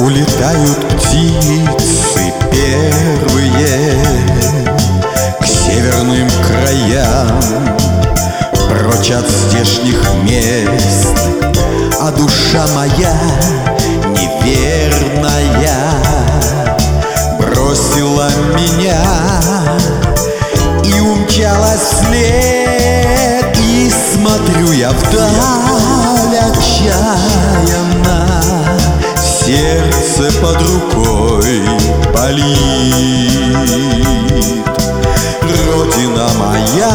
улетают птицы первые к северным краям, прочь от здешних мест, а душа моя неверная бросила меня и умчалась вслед. И смотрю я вдаль отчаянно, сердце под рукой болит. Родина моя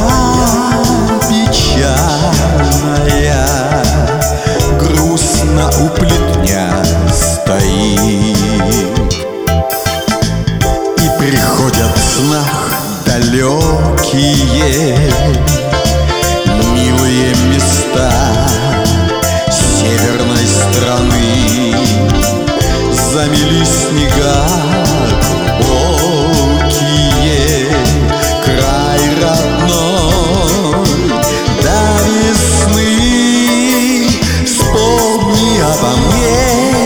печальная грустно у плетня стоит. И приходят в снах далекие милые места северной страны. Замели снега глубокие, край родной до весны. Вспомни обо мне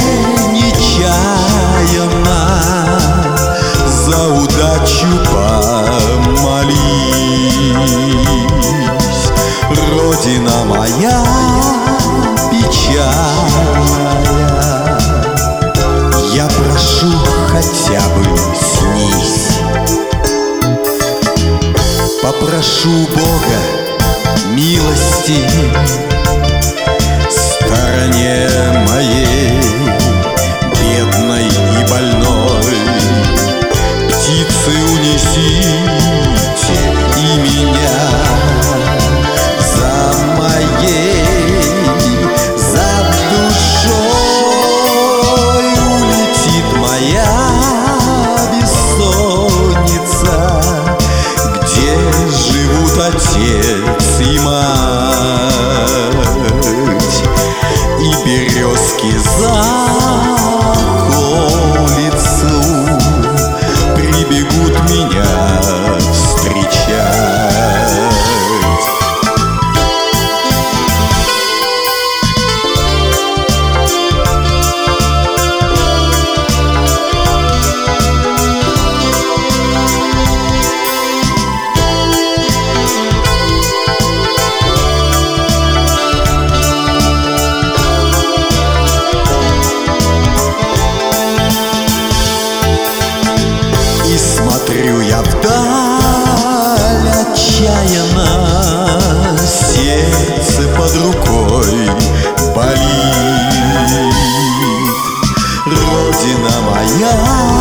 нечаянно, за удачу помолись. Родина моя печальная, я прошу хотя бы снись. Попрошу Бога милости стороне моей бедной и больной. Птицы, унесите и меня за моей, за душой. Улетит моя бессонница, где живут отец и мать, и березки за околицу прибегут меня встречать. И смотрю я вдаль отчаянно, сердце под рукой болит. Родина моя